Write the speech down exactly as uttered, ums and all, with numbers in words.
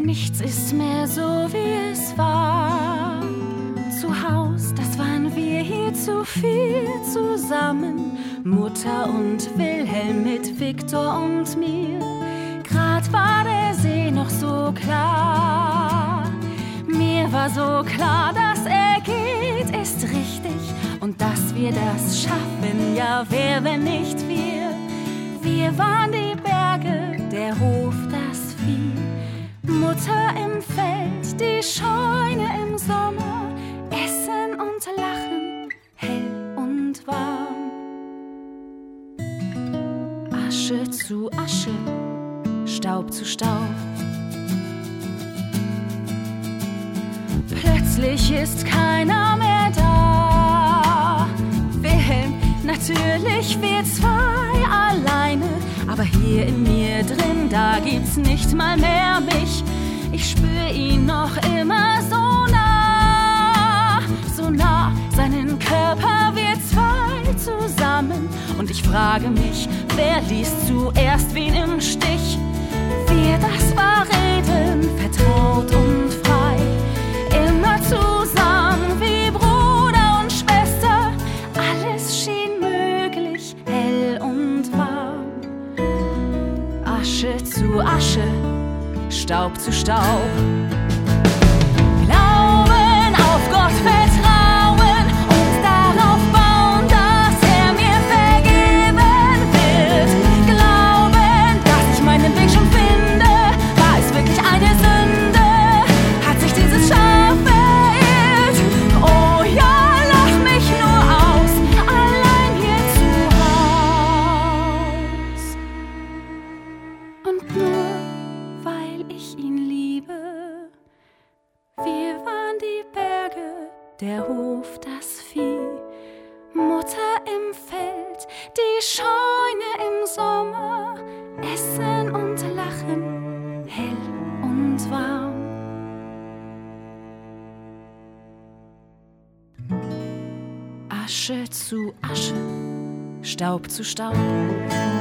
Nichts ist mehr so, wie es war. Zu Haus, das waren wir hier zu viel zusammen. Mutter und Wilhelm mit Viktor und mir. Grad war der See noch so klar. Mir war so klar, dass er geht, ist richtig. Und dass wir das schaffen, ja, wer, wenn nicht wir. Wir waren die Berge, der Hof, das Vieh. Mutter im Feld, die Scheune im Sommer. Essen und lachen, hell und warm. Asche zu Asche, Staub zu Staub. Plötzlich ist keiner mehr da. Wilhelm, natürlich wir zwei alleine. Aber hier in mir drin, da gibt's nicht mal mehr mich. Ich spür ihn noch immer so nah, so nah, seinen Körper, wir zwei zusammen. Und ich frage mich, wer ließ zuerst wen im Stich? Wir, das war Reden, vertraut und frei. Immer zusammen wie Bruder und Schwester. Alles schien möglich, hell und warm. Asche zu Asche, Staub zu Staub. Glauben, auf Gott vertrauen und darauf bauen, dass er mir vergeben wird. Glauben, dass ich meinen Weg schon finde. War es wirklich eine Sünde? Hat sich dieses Schaf verirrt? Oh ja, lach mich nur aus, allein hier zu Haus. Und nur weil ich ihn liebe. Wir waren die Berge, der Hof, das Vieh. Mutter im Feld, die Scheune im Sommer. Essen und lachen, hell und warm. Asche zu Asche, Staub zu Staub.